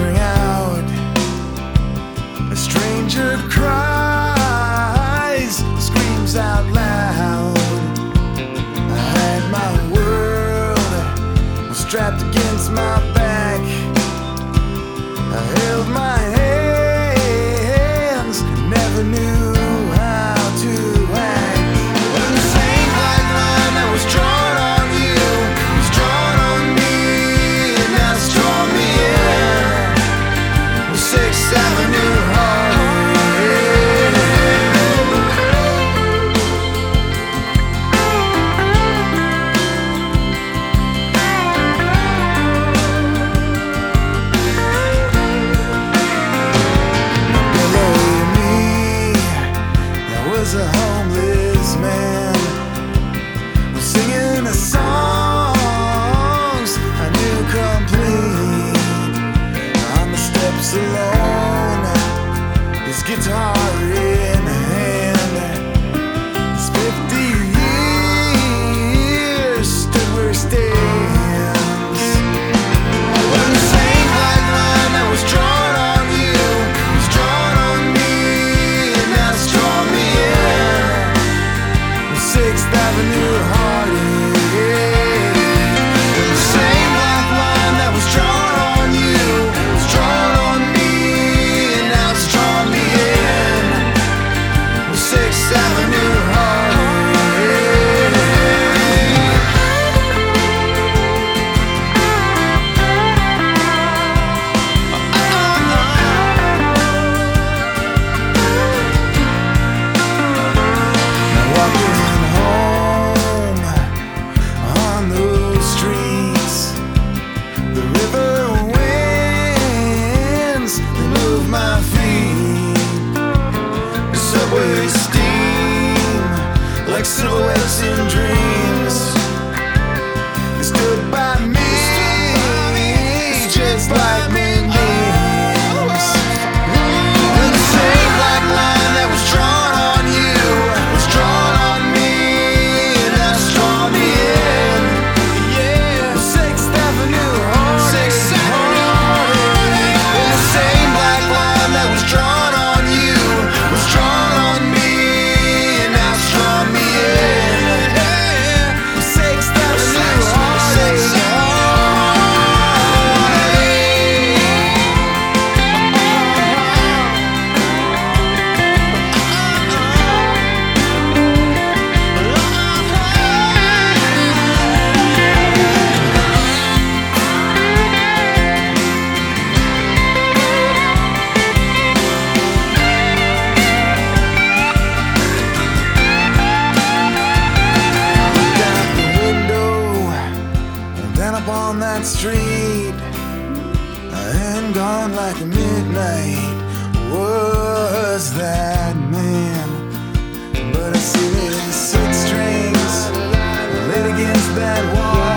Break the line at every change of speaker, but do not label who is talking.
ring out. A stranger cries, screams out loud. I had my world was strapped against my back. I held my hands, never knew how to act. When the same black line that was drawn on you was drawn on me, and now it's drawn me in. With 6th Avenue a homeless man was singing the songs I knew complete. On the steps alone, his guitar in hand. His 50 years stood where he stands. When the same black line that was drawn on you was drawn on me, and now it's drawn me in. 6th Avenue heartache. The same black line that was drawn on you was drawn on me, and now it's drawn me in. 6th Avenue my feet. The subway steam like silhouettes in dreams. They stood by me, just like moonbeams. And the same black line that was drawn on you was drawn on me, and that's drawn me in. Yeah, 6th Avenue heartache. 6th Avenue heartache. And the same black line that was drawn on you was drawn on me, and now it's drawn me in. 6th Avenue heartache. On that street, and gone like a midnight was that man. But I see his silk strings laid against that wall.